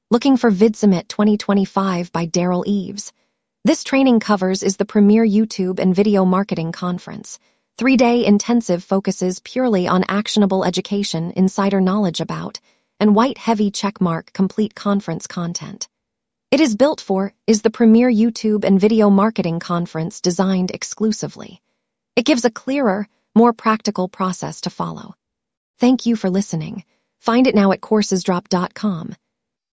Looking for VidSummit 2025 by Daryl Eves. This training covers is the premier YouTube and video marketing conference. 3-day intensive focuses purely on actionable education, insider knowledge about, and white heavy checkmark complete conference content. It is built for is the premier YouTube and video marketing conference designed exclusively. It gives a clearer, more practical process to follow. Thank you for listening. Find it now at coursesdrop.com.